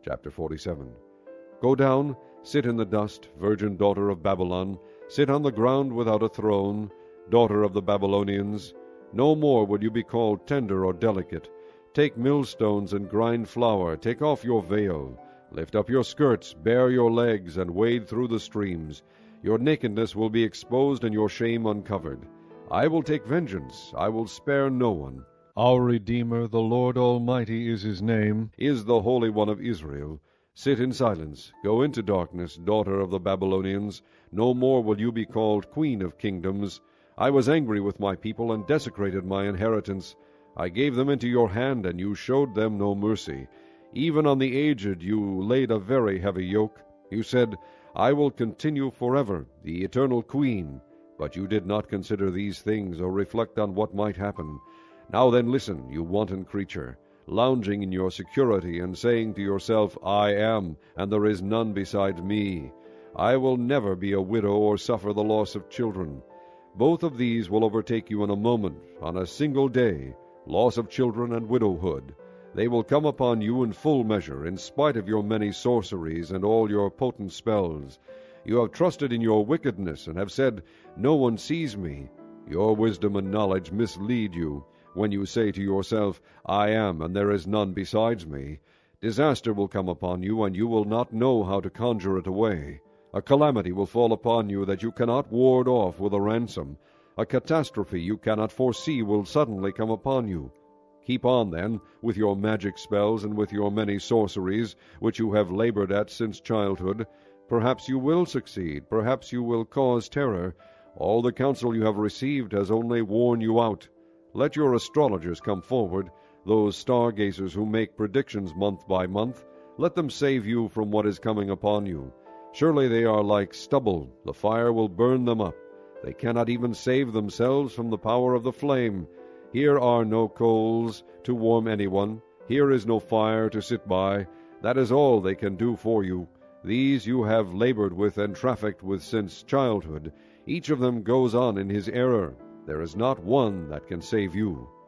Chapter 47. Go down, sit in the dust, virgin daughter of Babylon, sit on the ground without a throne, daughter of the Babylonians. No more will you be called tender or delicate. Take millstones and grind flour, take off your veil. Lift up your skirts, bare your legs, and wade through the streams. Your nakedness will be exposed and your shame uncovered. I will take vengeance, I will spare no one. Our Redeemer, the Lord Almighty is his name, is the Holy One of Israel. Sit in silence, go into darkness, daughter of the Babylonians. No more will you be called queen of kingdoms. I was angry with my people and desecrated my inheritance. I gave them into your hand, and you showed them no mercy. Even on the aged you laid a very heavy yoke. You said, I will continue forever, the eternal queen. But you did not consider these things or reflect on what might happen. Now then listen, you wanton creature, lounging in your security and saying to yourself, I am, and there is none besides me. I will never be a widow or suffer the loss of children. Both of these will overtake you in a moment, on a single day, loss of children and widowhood. They will come upon you in full measure, in spite of your many sorceries and all your potent spells. You have trusted in your wickedness, and have said, No one sees me. Your wisdom and knowledge mislead you, when you say to yourself, I am, and there is none besides me. Disaster will come upon you, and you will not know how to conjure it away. A calamity will fall upon you that you cannot ward off with a ransom. A catastrophe you cannot foresee will suddenly come upon you. Keep on, then, with your magic spells and with your many sorceries, which you have labored at since childhood. Perhaps you will succeed, perhaps you will cause terror. All the counsel you have received has only worn you out. Let your astrologers come forward, those stargazers who make predictions month by month. Let them save you from what is coming upon you. Surely they are like stubble, the fire will burn them up. They cannot even save themselves from the power of the flame. Here are no coals to warm anyone. Here is no fire to sit by. That is all they can do for you. These you have labored with and trafficked with since childhood. Each of them goes on in his error. There is not one that can save you.